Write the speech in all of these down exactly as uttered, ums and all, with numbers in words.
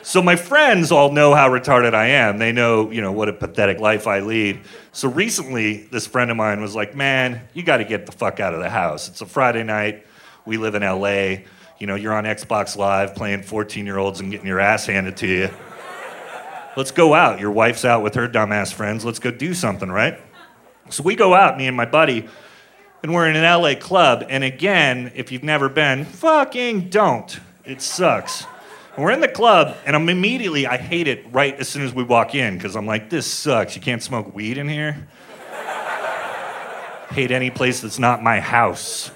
So my friends all know how retarded I am. They know, you know, what a pathetic life I lead. So recently, this friend of mine was like, man, you got to get the fuck out of the house. It's a Friday night. We live in L A. You know, you're on Xbox Live playing fourteen-year-olds and getting your ass handed to you. Let's go out. Your wife's out with her dumbass friends. Let's go do something, right? So we go out, me and my buddy, and we're in an L A club. And again, if you've never been, fucking don't. It sucks. And we're in the club, and I'm immediately, I hate it right as soon as we walk in, because I'm like, this sucks. You can't smoke weed in here? Hate any place that's not my house.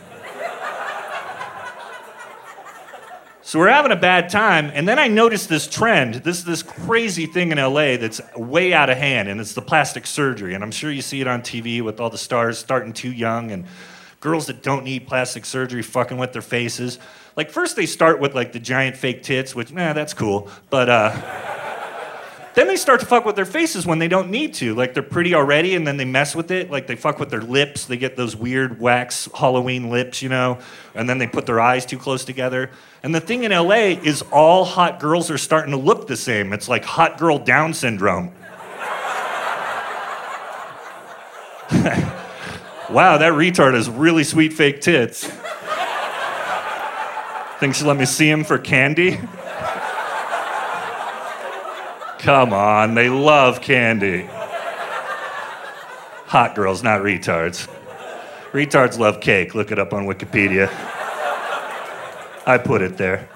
So we're having a bad time, and then I noticed this trend, this this crazy thing in L A that's way out of hand, and it's the plastic surgery. And I'm sure you see it on T V with all the stars starting too young, and girls that don't need plastic surgery fucking with their faces. Like, first they start with, like, the giant fake tits, which, nah, that's cool. But, uh... then they start to fuck with their faces when they don't need to. Like, they're pretty already, and then they mess with it. Like, they fuck with their lips. They get those weird wax Halloween lips, you know? And then they put their eyes too close together. And the thing in L A is all hot girls are starting to look the same. It's like hot girl Down syndrome. Wow, that retard has really sweet fake tits. Think she'll let me see him for candy? Come on, they love candy. Hot girls, not retards. Retards love cake. Look it up on Wikipedia. I put it there.